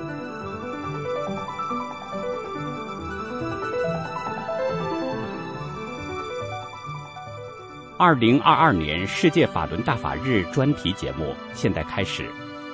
2022年世界法轮大法日专题节目现在开始。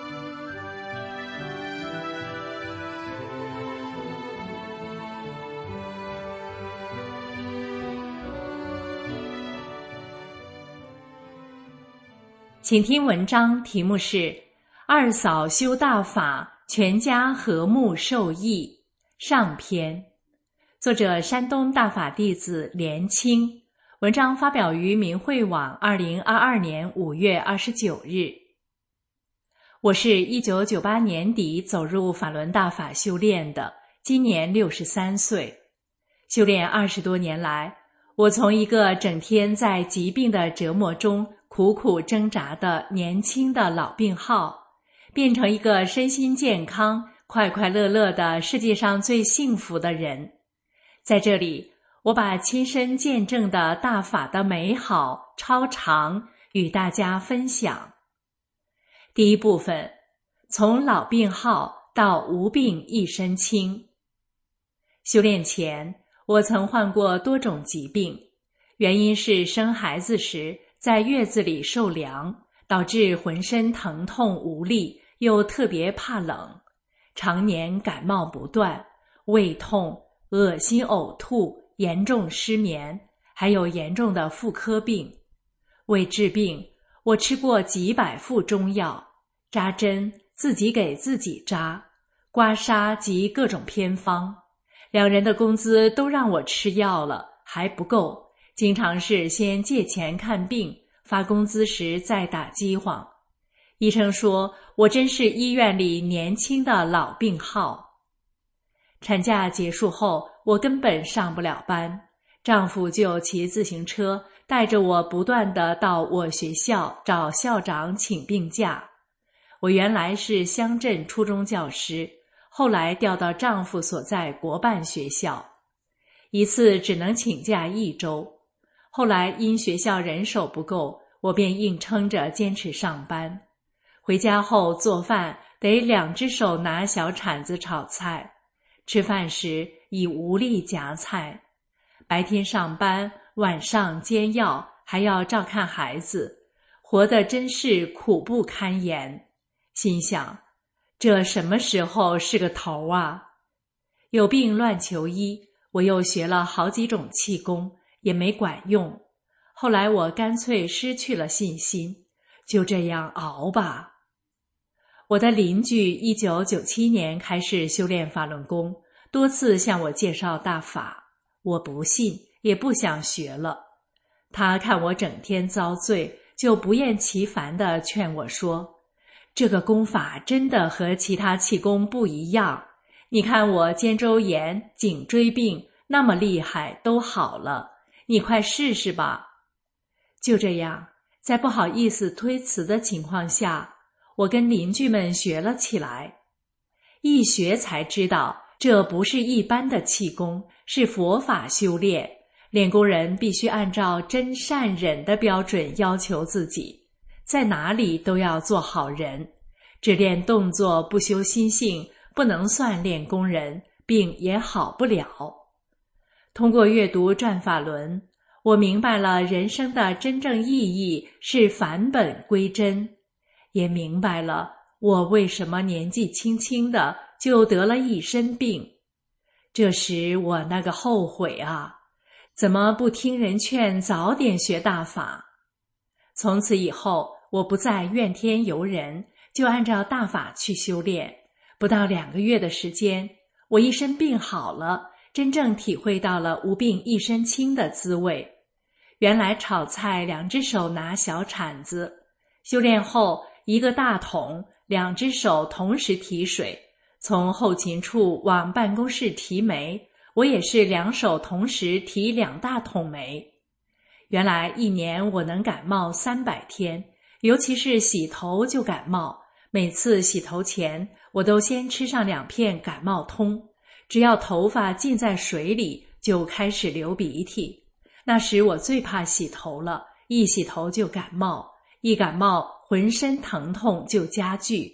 请听文章，题目是二嫂修大法，全家和睦受益，上篇，作者山东大法弟子连清，文章发表于明慧网2022年5月29日。我是1998年底走入法轮大法修炼的，今年63岁。修炼20多年来，我从一个整天在疾病的折磨中苦苦挣扎的年轻的老病号，变成一个身心健康、快快乐乐的世界上最幸福的人。在这里，我把亲身见证的大法的美好超常与大家分享。第一部分，从老病号到无病一身轻。修炼前，我曾患过多种疾病，原因是生孩子时在月子里受凉，导致浑身疼痛无力，又特别怕冷，常年感冒不断，胃痛、恶心呕吐，严重失眠，还有严重的妇科病。为治病，我吃过几百副中药，扎针自己给自己扎，刮痧及各种偏方。2人的工资都让我吃药了，还不够，经常是先借钱看病，发工资时再打饥荒。医生说我真是医院里年轻的老病号。产假结束后，我根本上不了班，丈夫就骑自行车带着我不断地到我学校找校长请病假。我原来是乡镇初中教师，后来调到丈夫所在国办学校，一次只能请假1周。后来因学校人手不够，我便硬撑着坚持上班。回家后做饭得2只手拿小铲子炒菜，吃饭时已无力夹菜。白天上班，晚上煎药，还要照看孩子，活得真是苦不堪言。心想，这什么时候是个头啊？有病乱求医，我又学了好几种气功，也没管用。后来我干脆失去了信心，就这样熬吧。我的邻居1997年开始修炼法轮功，多次向我介绍大法，我不信，也不想学了。他看我整天遭罪，就不厌其烦地劝我说，这个功法真的和其他气功不一样，你看我肩周炎、颈椎病那么厉害都好了，你快试试吧。就这样，在不好意思推辞的情况下，我跟邻居们学了起来。一学才知道，这不是一般的气功，是佛法修炼，练功人必须按照真善忍的标准要求自己，在哪里都要做好人，只练动作不修心性，不能算练功人，病也好不了。通过阅读《转法轮》，我明白了人生的真正意义是返本归真，也明白了我为什么年纪轻轻的就得了一身病。这时我那个后悔啊，怎么不听人劝早点学大法？从此以后，我不再怨天尤人，就按照大法去修炼。不到2个月的时间，我一身病好了，真正体会到了无病一身轻的滋味。原来炒菜2只手拿小铲子，修炼后1个大桶，2只手同时提水，从后勤处往办公室提煤，我也是2手同时提2大桶煤。原来1年我能感冒300天，尤其是洗头就感冒，每次洗头前我都先吃上2片感冒通，只要头发浸在水里就开始流鼻涕。那时我最怕洗头了，一洗头就感冒，一感冒浑身疼痛就加剧，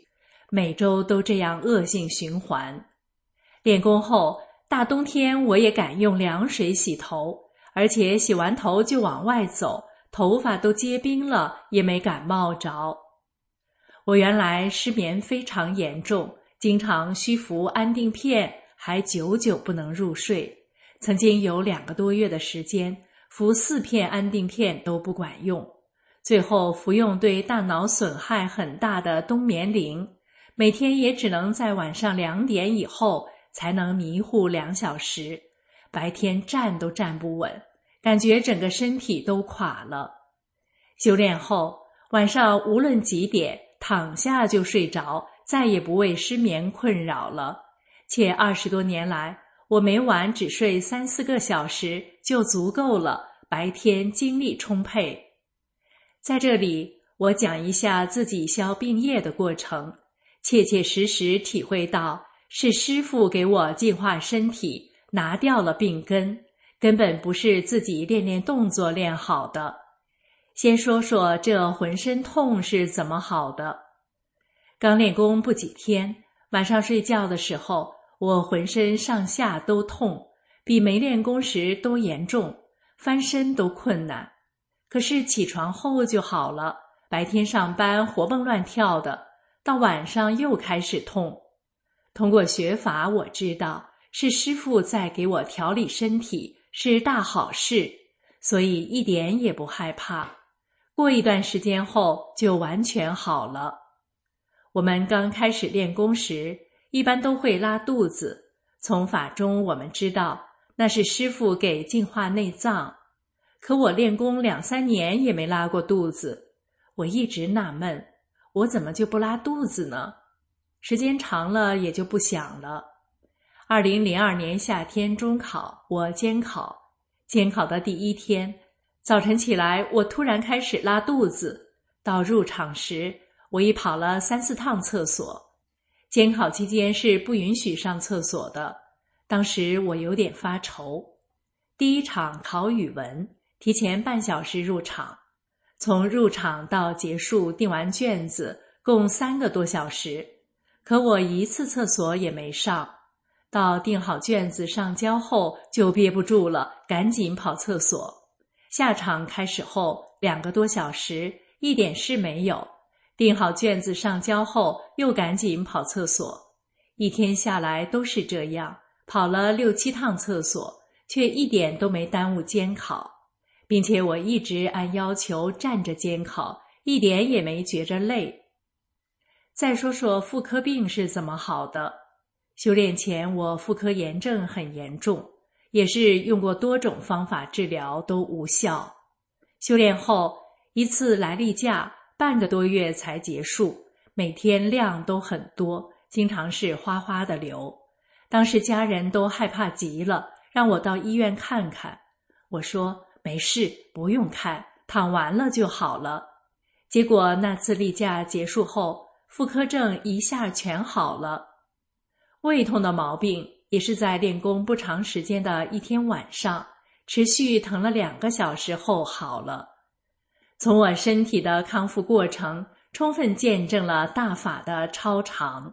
每周都这样恶性循环。练功后，大冬天我也敢用凉水洗头，而且洗完头就往外走，头发都结冰了也没感冒着。我原来失眠非常严重，经常需服安定片，还久久不能入睡。曾经有2个多月的时间，服4片安定片都不管用，最后服用对大脑损害很大的冬眠灵，每天也只能在晚上2点以后才能迷糊2小时，白天站都站不稳，感觉整个身体都垮了。修炼后，晚上无论几点躺下就睡着，再也不为失眠困扰了。且20多年来，我每晚只睡3-4个小时就足够了，白天精力充沛。在这里，我讲一下自己消病业的过程，切切实实体会到是师父给我净化身体，拿掉了病根，根本不是自己练练动作练好的。先说说这浑身痛是怎么好的。刚练功不几天，晚上睡觉的时候，我浑身上下都痛，比没练功时都严重，翻身都困难。可是起床后就好了，白天上班活蹦乱跳的，到晚上又开始痛。通过学法我知道，是师父在给我调理身体，是大好事，所以一点也不害怕。过一段时间后就完全好了。我们刚开始练功时，一般都会拉肚子，从法中我们知道，那是师父给净化内脏。可我练功2-3年也没拉过肚子，我一直纳闷，我怎么就不拉肚子呢？时间长了也就不想了。2002年夏天中考，我监考的第1天，早晨起来我突然开始拉肚子，到入场时我已跑了3-4趟厕所。监考期间是不允许上厕所的，当时我有点发愁。第1场考语文，提前半小时入场，从入场到结束订完卷子共3个多小时，可我一次厕所也没上。到订好卷子上交后就憋不住了，赶紧跑厕所。下场开始后2个多小时，一点事没有。订好卷子上交后又赶紧跑厕所。一天下来都是这样，跑了6-7趟厕所，却一点都没耽误监考，并且我一直按要求站着监考，一点也没觉着累。再说说妇科病是怎么好的。修炼前我妇科炎症很严重，也是用过多种方法治疗都无效。修炼后一次来例假半个多月才结束，每天量都很多，经常是哗哗的流。当时家人都害怕极了，让我到医院看看。我说没事，不用看，躺完了就好了。结果那次例假结束后，妇科症一下全好了。胃痛的毛病也是在练功不长时间的一天晚上，持续疼了2个小时后好了。从我身体的康复过程，充分见证了大法的超常。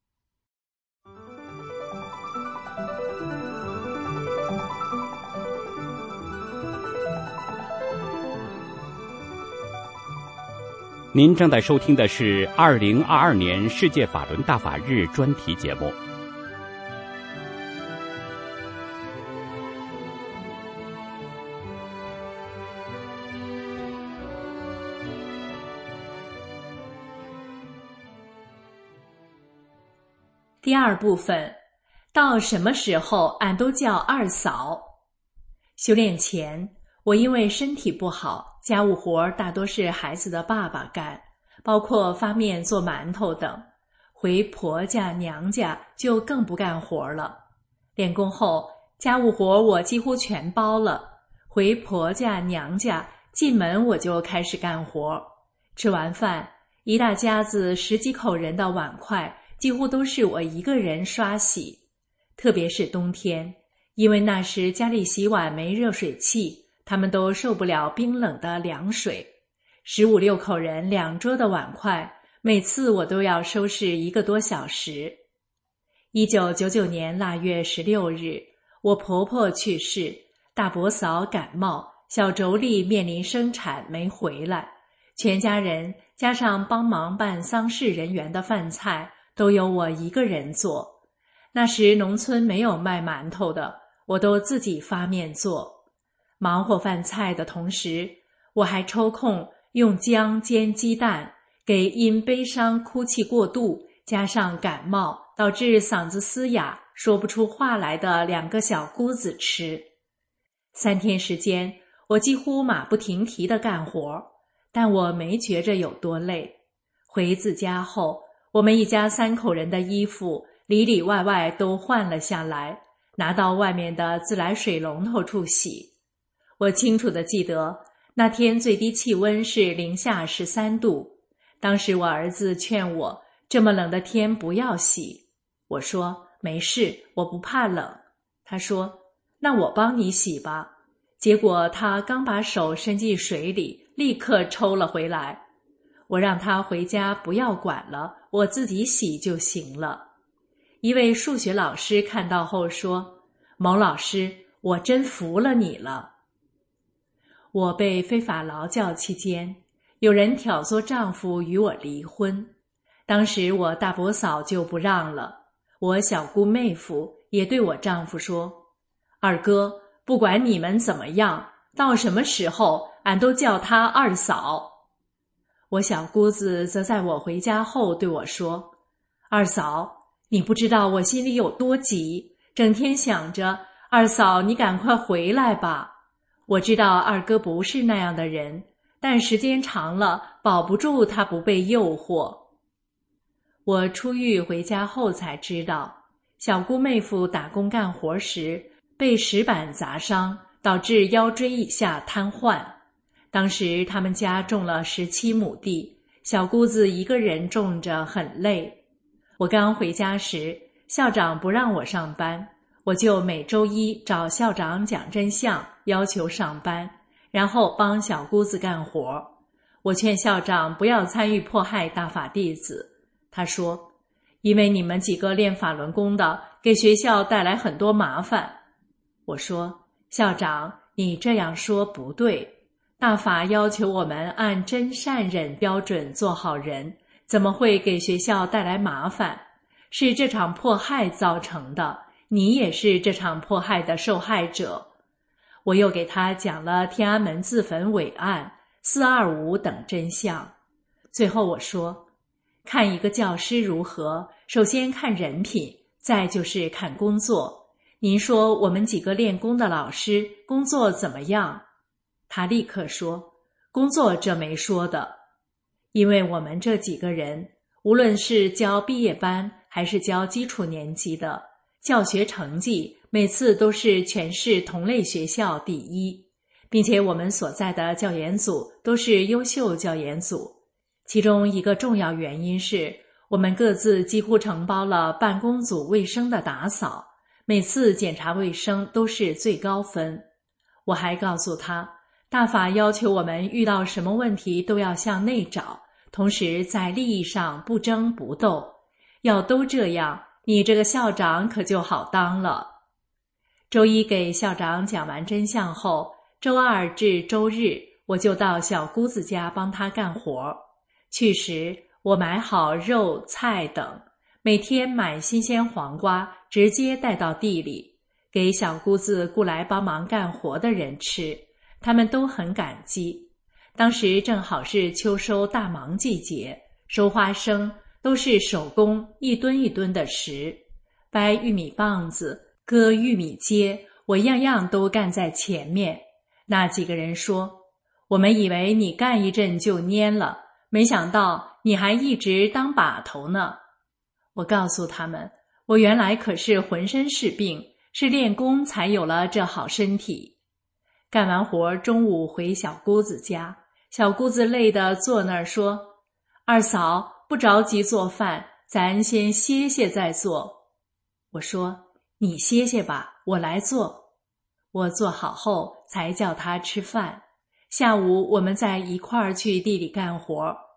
您正在收听的是2022年世界法轮大法日专题节目。 第2部分，到什么时候俺都叫二嫂。修炼前，我因为身体不好，家务活大多是孩子的爸爸干，包括发面做馒头等。回婆家娘家就更不干活了。练功后，家务活我几乎全包了。回婆家娘家，进门我就开始干活。吃完饭，一大家子10几口人的碗筷几乎都是我一个人刷洗。特别是冬天，因为那时家里洗碗没热水器，他们都受不了冰冷的凉水。15、16口人2桌的碗筷， 每次我都要收拾1个多小时。1999年腊月16日，我婆婆去世，大伯嫂感冒，小妯娌面临生产没回来，全家人加上帮忙办丧事人员的饭菜都由我一个人做。那时农村没有卖馒头的，我都自己发面做。忙活饭菜的同时，我还抽空用姜煎鸡蛋，给因悲伤哭泣过度加上感冒导致嗓子嘶哑说不出话来的2个小姑子吃。3天时间，我几乎马不停蹄地干活，但我没觉着有多累。回自家后，我们一家3口人的衣服里里外外都换了下来，拿到外面的自来水龙头处洗。我清楚地记得，那天最低气温是零下13度。当时我儿子劝我，这么冷的天不要洗。我说没事，我不怕冷。他说那我帮你洗吧。结果他刚把手伸进水里，立刻抽了回来。我让他回家不要管了，我自己洗就行了。一位数学老师看到后说，某老师，我真服了你了。我被非法劳教期间，有人挑唆丈夫与我离婚。当时我大伯嫂就不让了，我小姑妹夫也对我丈夫说，二哥，不管你们怎么样，到什么时候俺都叫她二嫂。我小姑子则在我回家后对我说，二嫂，你不知道我心里有多急，整天想着二嫂你赶快回来吧。我知道二哥不是那样的人，但时间长了保不住他不被诱惑。我出狱回家后才知道，小姑妹夫打工干活时被石板砸伤，导致腰椎以下瘫痪。当时他们家种了17亩地，小姑子一个人种着很累。我刚回家时，校长不让我上班，我就每周1找校长讲真相，要求上班，然后帮小姑子干活。我劝校长不要参与迫害大法弟子。他说，因为你们几个练法轮功的给学校带来很多麻烦。我说，校长，你这样说不对，大法要求我们按真善忍标准做好人，怎么会给学校带来麻烦？是这场迫害造成的，你也是这场迫害的受害者。我又给他讲了天安门自焚伪案、425等真相。最后我说，看一个教师如何，首先看人品，再就是看工作。您说我们几个练功的老师工作怎么样？他立刻说，工作这没说的。因为我们这几个人，无论是教毕业班还是教基础年级的，教学成绩每次都是全市同类学校第1，并且我们所在的教研组都是优秀教研组。其中一个重要原因是，我们各自几乎承包了办公组卫生的打扫，每次检查卫生都是最高分。我还告诉他，大法要求我们遇到什么问题都要向内找，同时在利益上不争不斗。要都这样，你这个校长可就好当了。周1给校长讲完真相后，周2至周日我就到小姑子家帮她干活。去时我买好肉菜等，每天买新鲜黄瓜直接带到地里，给小姑子雇来帮忙干活的人吃，他们都很感激。当时正好是秋收大忙季节，收花生都是手工一吨一吨的拾，掰玉米棒子、割玉米秸，我样样都干在前面。那几个人说，我们以为你干一阵就蔫了，没想到你还一直当把头呢。我告诉他们，我原来可是浑身是病，是练功才有了这好身体。干完活，中午回小姑子家，小姑子累得坐那儿说，二嫂，不着急做饭，咱先歇歇再做。我说，你歇歇吧，我来做。我做好后才叫她吃饭。下午我们再一块儿去地里干活。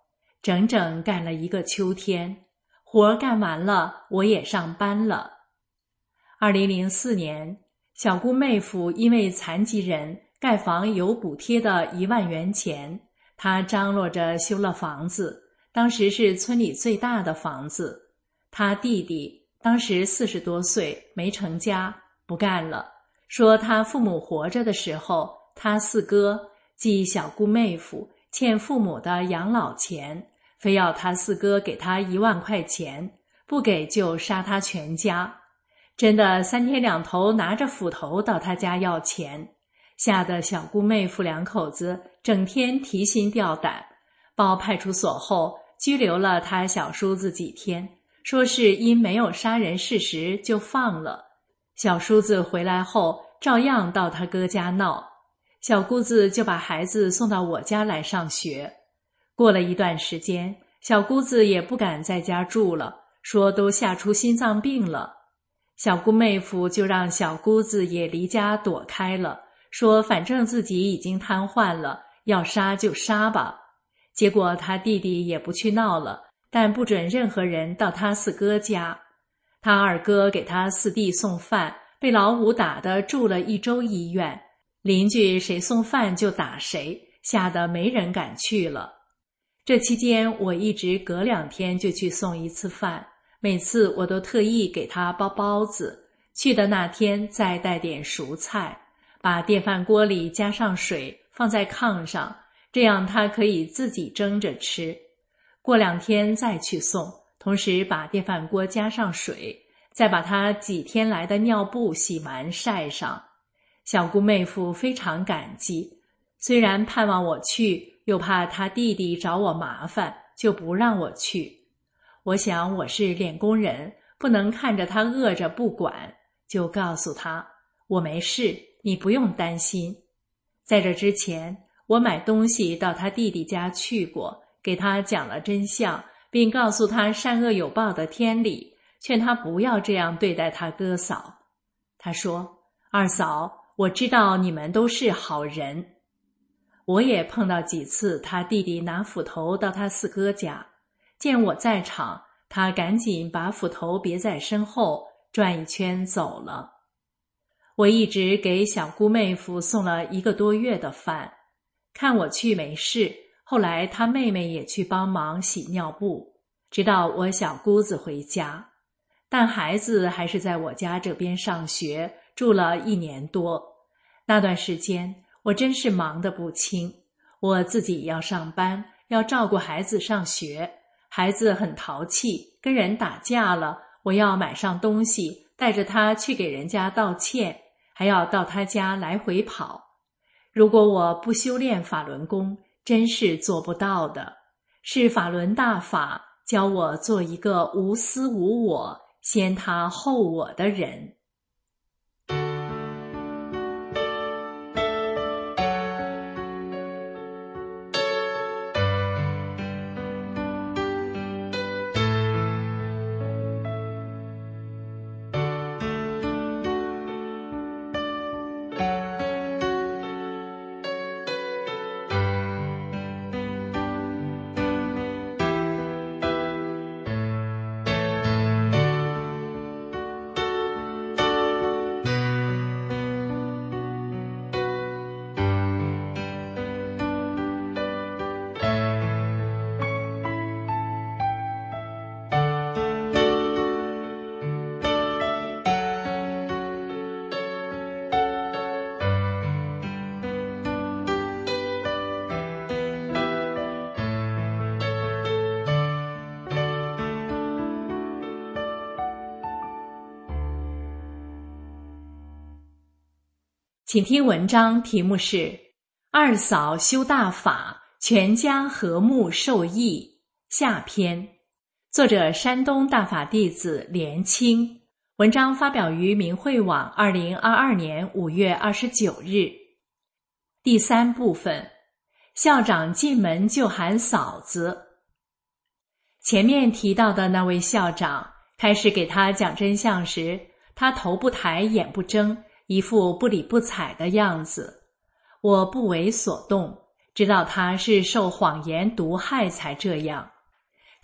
整整干了一个秋天。活干完了，我也上班了。2004年，小姑妹夫因为残疾人盖房有补贴的1万元钱，他张罗着修了房子，当时是村里最大的房子。他弟弟当时40多岁，没成家，不干了，说他父母活着的时候，他四哥即小姑妹夫欠父母的养老钱，非要他四哥给他1万块钱，不给就杀他全家。真的3天2头拿着斧头到他家要钱，吓得小姑妹夫2口子整天提心吊胆，报派出所后拘留了他小叔子几天，说是因没有杀人事实就放了。小叔子回来后照样到他哥家闹，小姑子就把孩子送到我家来上学。过了一段时间，小姑子也不敢在家住了，说都吓出心脏病了。小姑妹夫就让小姑子也离家躲开了，说反正自己已经瘫痪了，要杀就杀吧。结果他弟弟也不去闹了，但不准任何人到他四哥家。他二哥给他四弟送饭，被老五打得住了1周医院，邻居谁送饭就打谁，吓得没人敢去了。这期间我一直隔2天就去送一次饭，每次我都特意给他包包子，去的那天再带点蔬菜，把电饭锅里加上水放在炕上，这样他可以自己蒸着吃。过2天再去送，同时把电饭锅加上水，再把他几天来的尿布洗完晒上。小姑妹夫非常感激，虽然盼望我去，又怕他弟弟找我麻烦，就不让我去。我想我是练功人，不能看着他饿着不管，就告诉他，我没事，你不用担心。在这之前，我买东西到他弟弟家去过，给他讲了真相，并告诉他善恶有报的天理，劝他不要这样对待他哥嫂。他说，二嫂，我知道你们都是好人。我也碰到几次他弟弟拿斧头到他四哥家，见我在场，他赶紧把斧头别在身后，转一圈走了。我一直给小姑妹夫送了1个多月的饭，看我去没事，后来他妹妹也去帮忙洗尿布，直到我小姑子回家。但孩子还是在我家这边上学，住了1年多。那段时间我真是忙得不轻，我自己要上班，要照顾孩子上学，孩子很淘气，跟人打架了，我要买上东西，带着他去给人家道歉，还要到他家来回跑。如果我不修炼法轮功，真是做不到的。是法轮大法教我做一个无私无我、先他后我的人。请听文章，题目是二嫂修大法，全家和睦受益，下篇，作者山东大法弟子连清，文章发表于明慧网2022年5月29日。第3部分，校长进门就喊嫂子。前面提到的那位校长开始给他讲真相时，他头不抬眼不睁，一副不理不睬的样子。我不为所动，知道他是受谎言毒害才这样。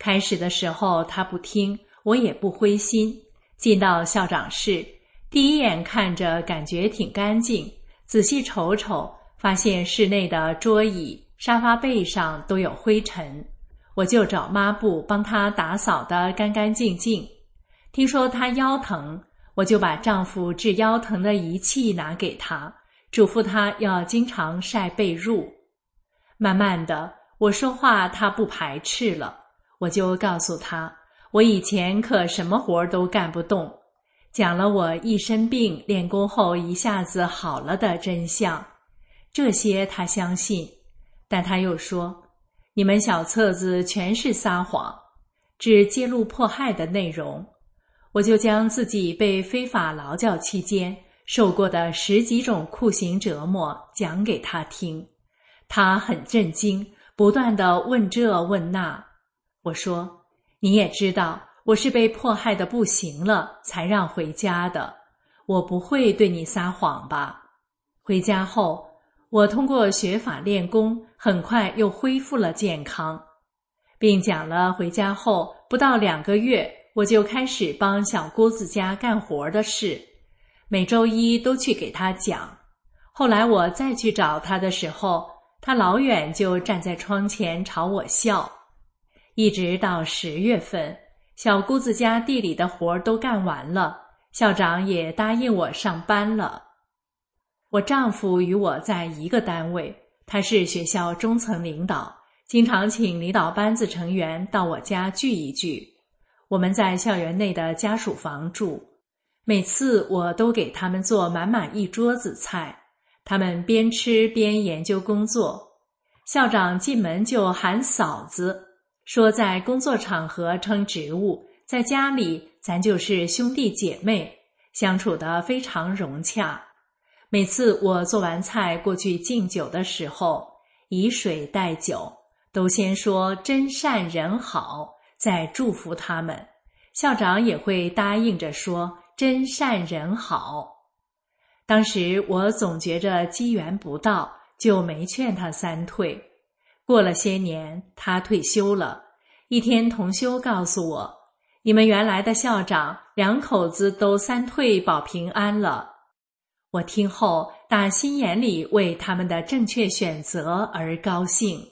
开始的时候他不听，我也不灰心。进到校长室，第一眼看着感觉挺干净，仔细瞅瞅，发现室内的桌椅、沙发背上都有灰尘，我就找抹布帮他打扫得干干净净。听说他腰疼，我就把丈夫治腰疼的仪器拿给他，嘱咐他要经常晒被褥。慢慢的，我说话他不排斥了，我就告诉他，我以前可什么活都干不动，讲了我一身病练功后一下子好了的真相。这些他相信，但他又说，你们小册子全是撒谎，只揭露迫害的内容。我就将自己被非法劳教期间受过的10几种酷刑折磨讲给他听，他很震惊，不断地问这问那。我说，你也知道我是被迫害得不行了才让回家的，我不会对你撒谎吧？回家后，我通过学法练功，很快又恢复了健康，并讲了回家后不到2个月，我就开始帮小姑子家干活的事，每周一都去给她讲。后来我再去找她的时候，她老远就站在窗前朝我笑。一直到10月份，小姑子家地里的活都干完了，校长也答应我上班了。我丈夫与我在一个单位，他是学校中层领导，经常请领导班子成员到我家聚一聚。我们在校园内的家属房住，每次我都给他们做满满一桌子菜，他们边吃边研究工作。校长进门就喊嫂子，说在工作场合称职务，在家里咱就是兄弟姐妹，相处得非常融洽。每次我做完菜过去敬酒的时候，以水代酒，都先说真善人好，再祝福他们。校长也会答应着说真善人好。当时我总觉着机缘不到，就没劝他3退。过了些年，他退休了。一天同修告诉我，你们原来的校长2口子都3退保平安了。我听后打心眼里为他们的正确选择而高兴。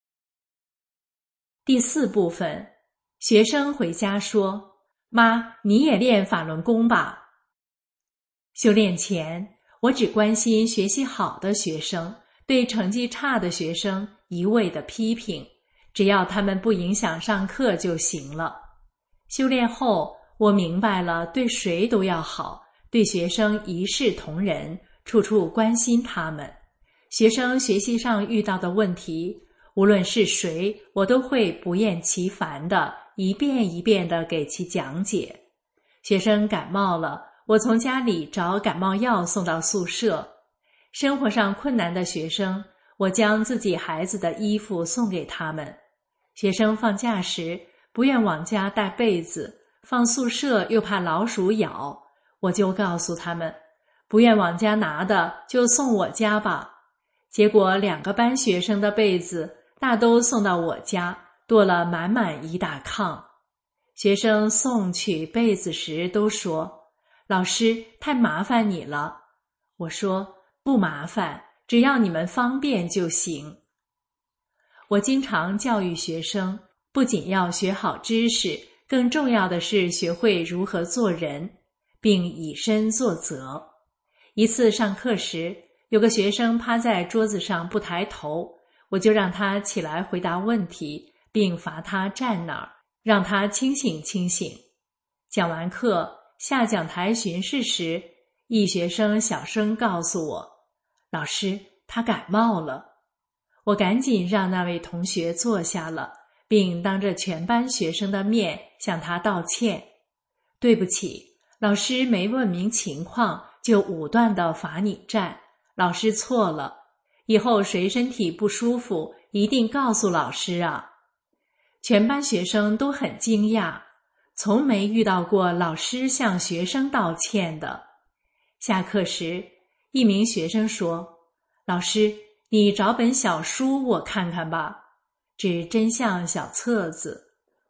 第4部分，学生回家说，妈，你也练法轮功吧。修炼前，我只关心学习好的学生，对成绩差的学生一味的批评，只要他们不影响上课就行了。修炼后，我明白了对谁都要好，对学生一视同仁，处处关心他们。学生学习上遇到的问题，无论是谁，我都会不厌其烦的一遍一遍的给其讲解。学生感冒了，我从家里找感冒药送到宿舍。生活上困难的学生，我将自己孩子的衣服送给他们。学生放假时不愿往家带被子，放宿舍又怕老鼠咬，我就告诉他们，不愿往家拿的就送我家吧。结果2个班学生的被子大都送到我家，多了满满一大炕。学生送取被子时都说，老师，太麻烦你了。我说，不麻烦，只要你们方便就行。我经常教育学生，不仅要学好知识，更重要的是学会如何做人，并以身作则。一次上课时，有个学生趴在桌子上不抬头，我就让他起来回答问题，并罚他站那儿，让他清醒清醒。讲完课，下讲台巡视时，一学生小声告诉我，老师，他感冒了。我赶紧让那位同学坐下了，并当着全班学生的面向他道歉。对不起，老师没问明情况就武断地罚你站，老师错了，以后谁身体不舒服一定告诉老师啊。全班学生都很惊讶，从没遇到过老师向学生道歉的。下课时，一名学生说，老师，你找本小书我看看吧，指真相小册子。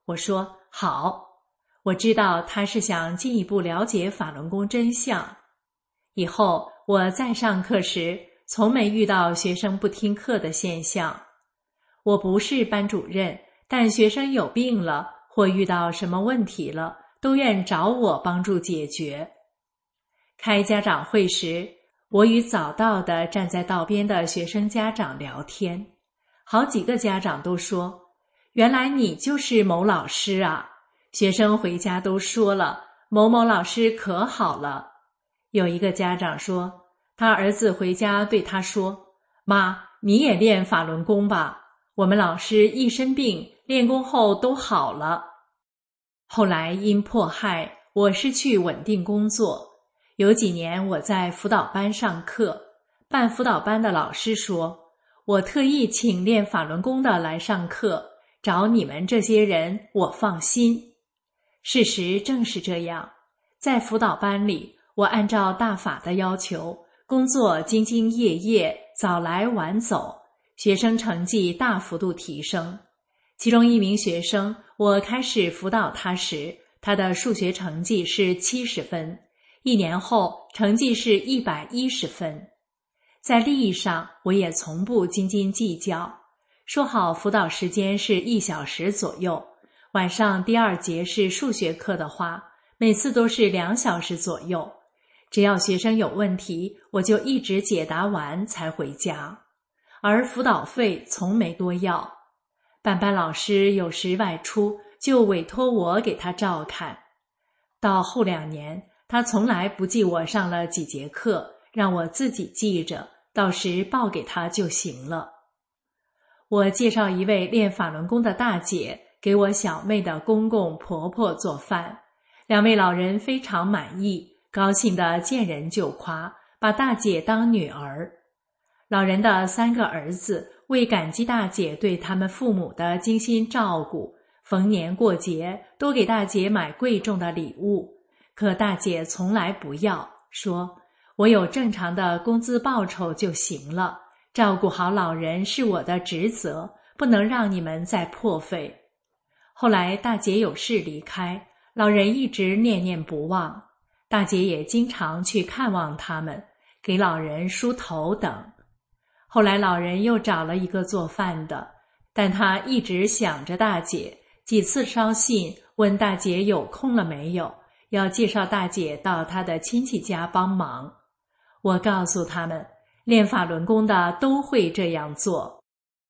我说好，我知道他是想进一步了解法轮功真相。以后我再上课时，从没遇到学生不听课的现象。我不是班主任，但学生有病了或遇到什么问题了，都愿找我帮助解决。开家长会时，我与早到的站在道边的学生家长聊天，好几个家长都说，原来你就是某老师啊，学生回家都说了，某某老师可好了。有一个家长说，他儿子回家对他说，妈，你也练法轮功吧，我们老师一身病，练功后都好了。后来因迫害，我失去稳定工作。有几年我在辅导班上课，办辅导班的老师说，我特意请练法轮功的来上课，找你们这些人我放心。事实正是这样，在辅导班里，我按照大法的要求，工作兢兢业业，早来晚走，学生成绩大幅度提升。其中一名学生，我开始辅导他时，他的数学成绩是70分，1年后成绩是110分。在利益上，我也从不斤斤计较，说好辅导时间是1小时左右，晚上第2节是数学课的话，每次都是2小时左右。只要学生有问题，我就一直解答完才回家，而辅导费从没多要。办班老师有时外出，就委托我给他照看。到后2年，他从来不记我上了几节课，让我自己记着，到时报给他就行了。我介绍一位练法轮功的大姐给我小妹的公公婆婆做饭，2位老人非常满意，高兴地见人就夸，把大姐当女儿。老人的3个儿子为感激大姐对他们父母的精心照顾，逢年过节都给大姐买贵重的礼物，可大姐从来不要，说我有正常的工资报酬就行了，照顾好老人是我的职责，不能让你们再破费。后来大姐有事离开，老人一直念念不忘，大姐也经常去看望他们，给老人梳头等。后来老人又找了一个做饭的，但他一直想着大姐，几次捎信问大姐有空了没有，要介绍大姐到他的亲戚家帮忙。我告诉他们，练法轮功的都会这样做。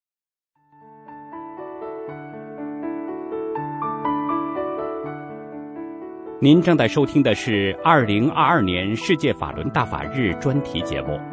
您正在收听的是2022年世界法轮大法日专题节目。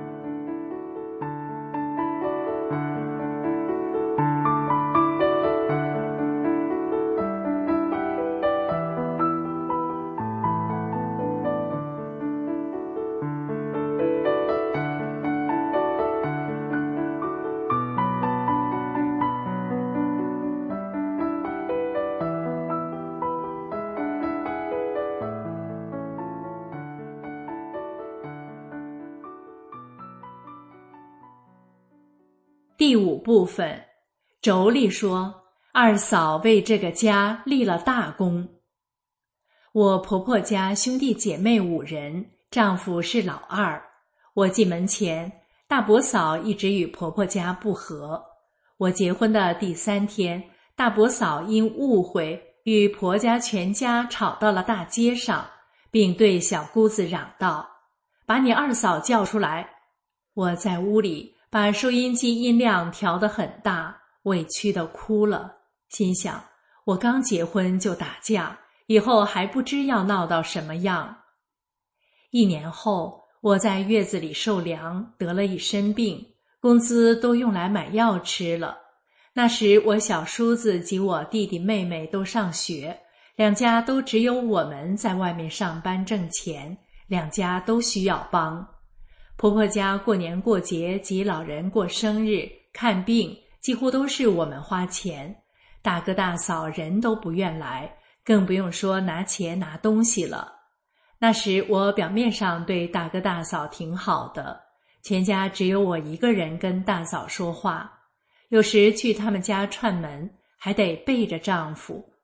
第5部分，妯娌说，二嫂为这个家立了大功。我婆婆家兄弟姐妹5人，丈夫是老2。我进门前，大伯嫂一直与婆婆家不和。我结婚的第3天，大伯嫂因误会与婆家全家吵到了大街上，并对小姑子嚷道：“把你二嫂叫出来！”我在屋里把收音机音量调得很大，委屈地哭了，心想我刚结婚就打架，以后还不知要闹到什么样。1年后，我在月子里受凉，得了一身病，工资都用来买药吃了。那时我小叔子及我弟弟妹妹都上学，2家都只有我们在外面上班挣钱，2家都需要帮。婆婆家过年过节及老人过生日、看病，几乎都是我们花钱。大哥大嫂人都不愿来，更不用说拿钱拿东西了。那时我表面上对大哥大嫂挺好的，全家只有我一个人跟大嫂说话。有时去他们家串门，还得背着丈夫。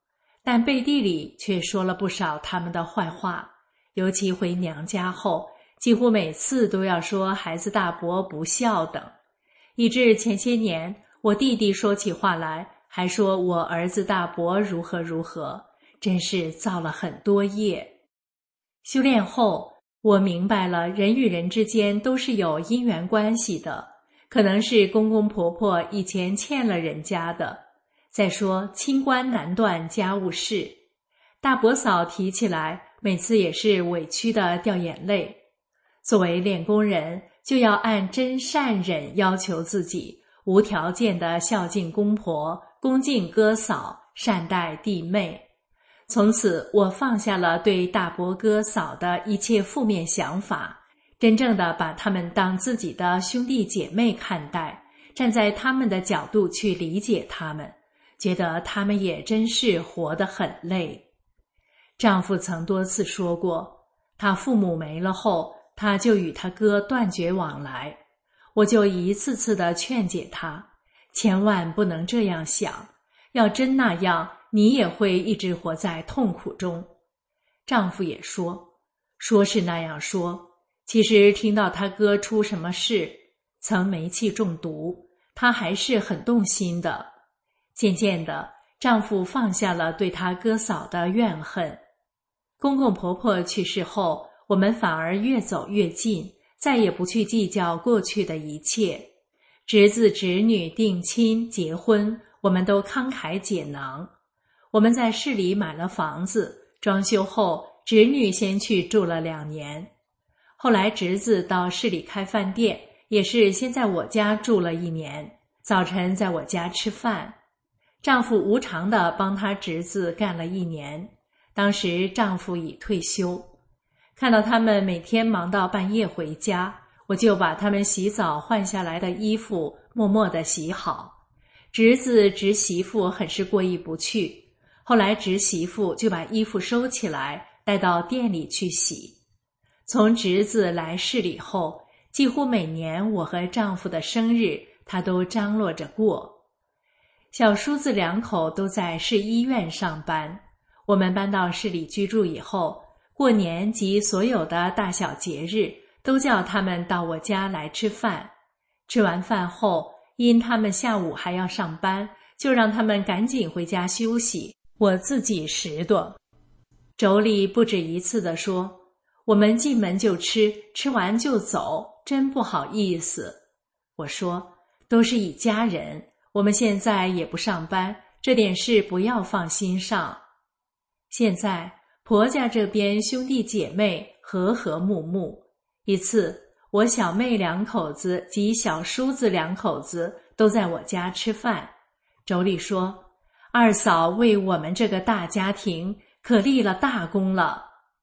但背地里却说了不少他们的坏话，尤其回娘家后，几乎每次都要说孩子大伯不孝等，以致前些年我弟弟说起话来，还说我儿子大伯如何如何，真是造了很多业。修炼后，我明白了人与人之间都是有因缘关系的，可能是公公婆婆以前欠了人家的。再说清官难断家务事，大伯嫂提起来，每次也是委屈的掉眼泪。作为练功人，就要按真善忍要求自己，无条件的孝敬公婆，恭敬哥嫂，善待弟妹。从此我放下了对大伯哥嫂的一切负面想法，真正的把他们当自己的兄弟姐妹看待，站在他们的角度去理解他们，觉得他们也真是活得很累。丈夫曾多次说过，他父母没了后，他就与他哥断绝往来。我就一次次地劝解他，千万不能这样想，要真那样，你也会一直活在痛苦中。丈夫也说是那样说，其实听到他哥出什么事，曾煤气中毒，他还是很动心的。渐渐的，丈夫放下了对他哥嫂的怨恨。公公婆婆去世后，我们反而越走越近，再也不去计较过去的一切。侄子侄女定亲结婚，我们都慷慨解囊。我们在市里买了房子，装修后，侄女先去住了2年。后来侄子到市里开饭店，也是先在我家住了1年，早晨在我家吃饭。丈夫无偿地帮他侄子干了1年，当时丈夫已退休。看到他们每天忙到半夜回家，我就把他们洗澡换下来的衣服默默地洗好。侄子侄媳妇很是过意不去，后来侄媳妇就把衣服收起来带到店里去洗。从侄子来市里后，几乎每年我和丈夫的生日他都张罗着过。小叔子2口都在市医院上班，我们搬到市里居住以后，过年及所有的大小节日都叫他们到我家来吃饭。吃完饭后，因他们下午还要上班，就让他们赶紧回家休息，我自己拾掇。妯娌不止一次地说，我们进门就吃，吃完就走，真不好意思。我说，都是一家人，我们现在也不上班，这点事不要放心上。现在婆家这边兄弟姐妹和和睦睦。一次，我小妹2口子及小叔子2口子都在我家吃饭。妯娌说，二嫂为我们这个大家庭可立了大功了。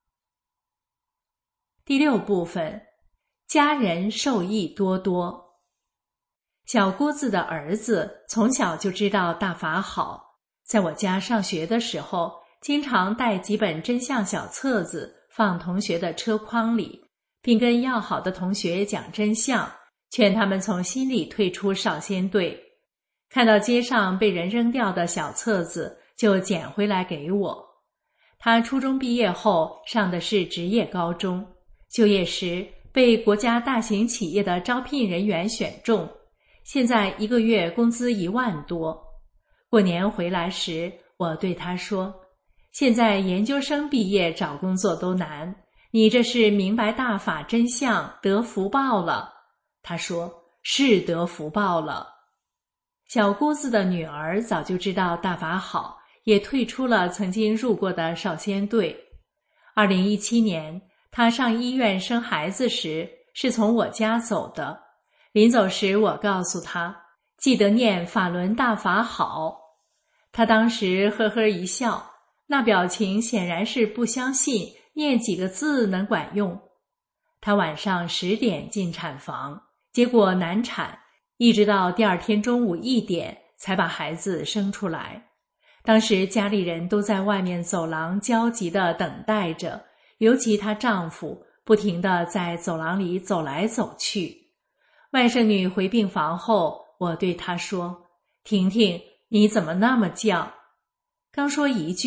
第6部分，家人受益多多。小姑子的儿子从小就知道大法好，在我家上学的时候，经常带几本真相小册子放同学的车筐里，并跟要好的同学讲真相，劝他们从心里退出少先队。看到街上被人扔掉的小册子，就捡回来给我。他初中毕业后上的是职业高中，就业时被国家大型企业的招聘人员选中，现在1个月工资1万多。过年回来时，我对他说，现在研究生毕业找工作都难，你这是明白大法真相，得福报了。他说，是得福报了。小姑子的女儿早就知道大法好，也退出了曾经入过的少先队。2017年，她上医院生孩子时，是从我家走的。临走时，我告诉她，记得念法轮大法好。她当时呵呵一笑，那表情显然是不相信念几个字能管用。她晚上10点进产房，结果难产，一直到第2天中午1点才把孩子生出来。当时家里人都在外面走廊焦急地等待着，尤其她丈夫不停地在走廊里走来走去。外甥女回病房后，我对她说，婷婷，你怎么那么犟？刚说一句，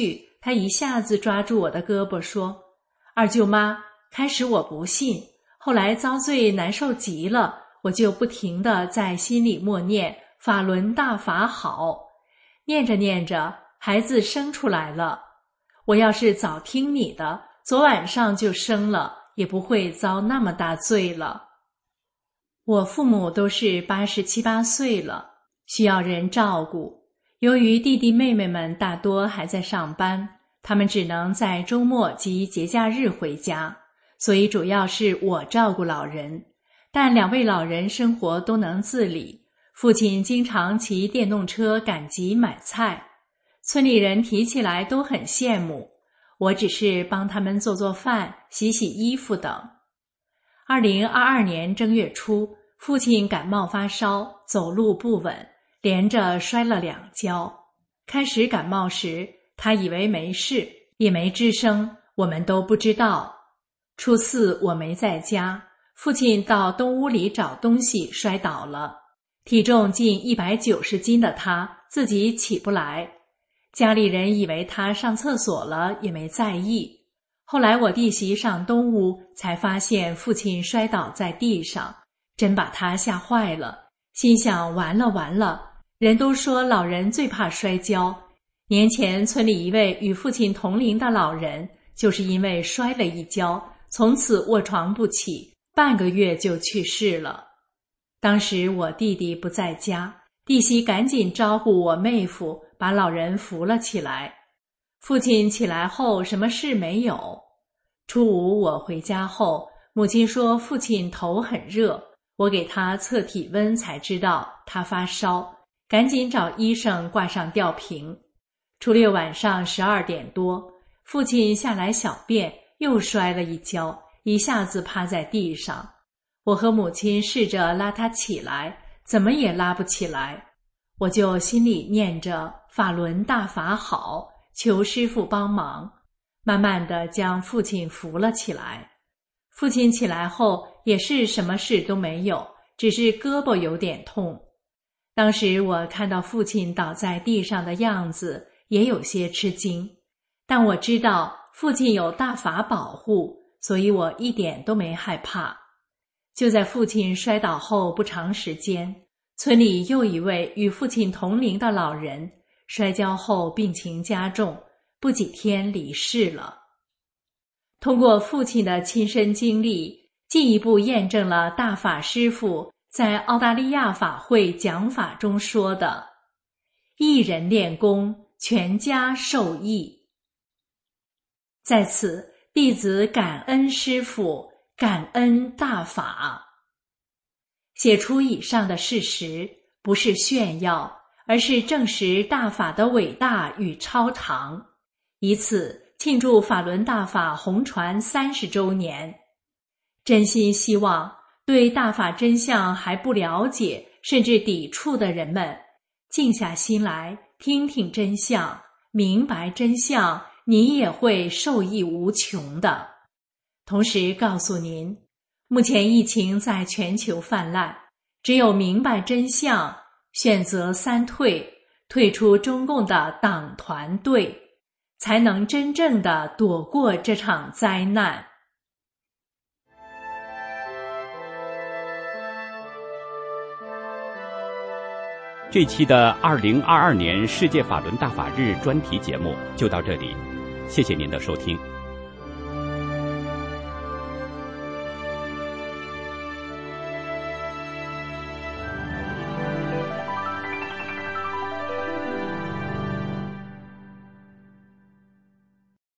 他一下子抓住我的胳膊说：“二舅妈，开始我不信，后来遭罪难受极了，我就不停地在心里默念法轮大法好。念着念着，孩子生出来了。我要是早听你的，昨晚上就生了，也不会遭那么大罪了。”我父母都是87、8岁了，需要人照顾。由于弟弟妹妹们大多还在上班，他们只能在周末及节假日回家，所以主要是我照顾老人。但2位老人生活都能自理，父亲经常骑电动车赶集买菜，村里人提起来都很羡慕，我只是帮他们做做饭、洗洗衣服等。2022年正月初，父亲感冒发烧，走路不稳，连着摔了2跤。开始感冒时，他以为没事，也没吱声，我们都不知道。初4我没在家，父亲到东屋里找东西摔倒了，体重近190斤的他自己起不来，家里人以为他上厕所了，也没在意。后来我弟媳上东屋才发现父亲摔倒在地上，真把他吓坏了，心想完了完了，人都说老人最怕摔跤。年前村里一位与父亲同龄的老人，就是因为摔了1跤，从此卧床不起，半个月就去世了。当时我弟弟不在家，弟媳赶紧招呼我妹夫把老人扶了起来。父亲起来后什么事没有。初5我回家后，母亲说父亲头很热，我给他测体温才知道他发烧，赶紧找医生挂上吊瓶。初6晚上12点多，父亲下来小便又摔了1跤，一下子趴在地上。我和母亲试着拉他起来，怎么也拉不起来，我就心里念着法轮大法好，求师父帮忙，慢慢地将父亲扶了起来。父亲起来后也是什么事都没有，只是胳膊有点痛。当时我看到父亲倒在地上的样子，也有些吃惊，但我知道父亲有大法保护，所以我一点都没害怕。就在父亲摔倒后不长时间，村里又一位与父亲同龄的老人摔跤后病情加重，不几天离世了。通过父亲的亲身经历，进一步验证了大法师父在澳大利亚法会讲法中说的：一人练功，全家受益。在此，弟子感恩师父，感恩大法。写出以上的事实，不是炫耀，而是证实大法的伟大与超常，以此庆祝法轮大法红传30周年。真心希望对大法真相还不了解，甚至抵触的人们，静下心来听听真相，明白真相，你也会受益无穷的。同时告诉您，目前疫情在全球泛滥，只有明白真相，选择3退，退出中共的党团队，才能真正的躲过这场灾难。 这期的2022年世界法轮大法日专题节目就到这里，谢谢您的收听。